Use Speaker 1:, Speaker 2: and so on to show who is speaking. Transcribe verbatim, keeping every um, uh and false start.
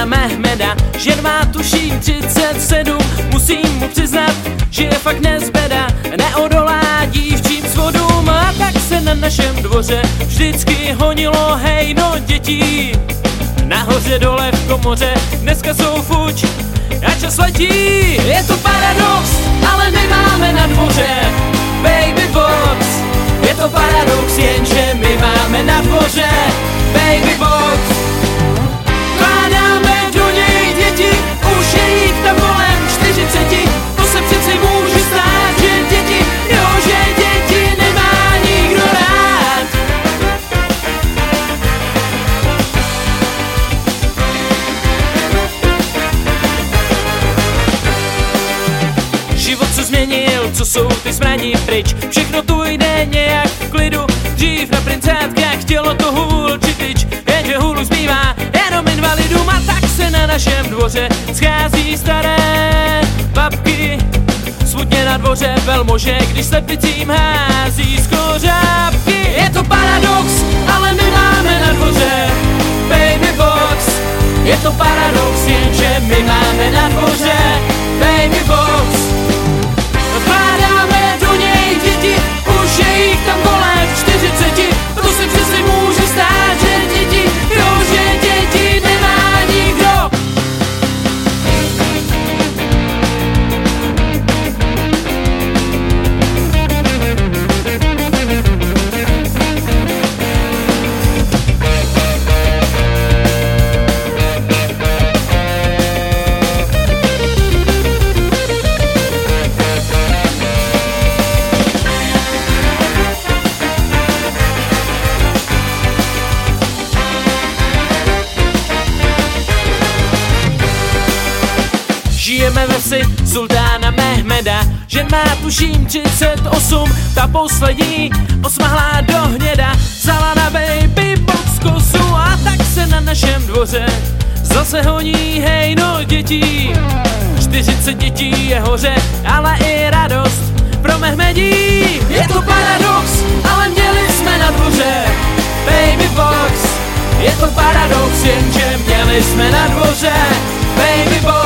Speaker 1: Sultána Mehmeda, žen má tuším třicet sedm. Musím mu přiznat, že je fakt nezbeda, neodolá dívčím svodům. A tak se na našem dvoře vždycky honilo hejno dětí. Nahoře dole v komoře, dneska jsou fuč a čas letí. Je to paradox, ale my máme na dvoře baby box. Je to paradox, jenže my máme na dvoře baby box. Vkládáme do něj děti, už je jich tam kolem čtyřiceti. To se přeci může stát, že děti, jo, že děti nemá nikdo rád. Život se změnil, co jsou ty smradí pryč. Všechno tu jde nějak v klidu. Dřív na princátkách chtělo to hůl či tyč, jenže hůlu zbývá jenom invalidům. A tak se na našem dvoře schází staré babky. Smutně na dvoře velmože, když slepicím hází z kořápky. Je to paradox, ale my máme na dvoře baby box. Je to paradox, jenže my máme na dvoře baby box. Vkládáme do něj děti, už je jich tam kolem čtyřiceti. To se přesně může stát, že děti, jo, že děti nemá nikdo. Žijeme ve vsi Sultána Mehmeda, žen má tuším třicet osm. Ta poslední osmahlá do hněda vzala na baby box kosu. A tak se na našem dvoře zase honí hejno dětí. čtyřicet dětí je hoře, ale i radost pro Mehmedí. Je to paradox, ale měli jsme na dvoře baby box. Je to paradox, jenže měli jsme na dvoře baby box.